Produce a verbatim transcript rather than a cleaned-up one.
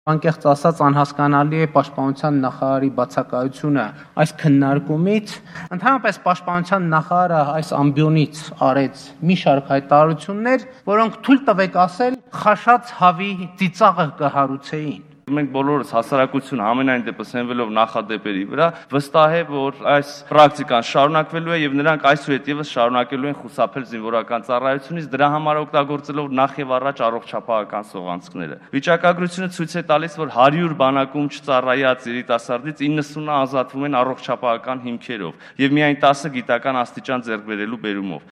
Անկեղծ ասած անհասկանալի է պաշտպանության նախարարի բացակայությունը այս քննարկումից։ Ընդհանրապես պաշտպանության նախարարը այս ամբիոնից արեց մի շարք հայտարարություններ, որոնք թույլ տվեք ասել խաշած հավի ծիծաղը կհարուցեին։ Մենք բոլորս հասարակությունը ամենայն դեպս հենվելով նախադեպերի վրա վստահ է, որ այս պրակտիկան շարունակվելու է եւ նրանք այսուհետ եւս շարունակելու են խուսափել զինվորական ծառայությունից, դրա համար օգտագործելով նախ եւ առաջ առողջապահական սողանցքները։ Վիճակագրությունը ցույց է տալիս, որ հարյուր բանակում չծառայած երիտասարդից իննսունը ազատվում են առողջապահական հիմքերով եւ միայն տասը գիտական աստիճան ձեռք բերելու բերումով։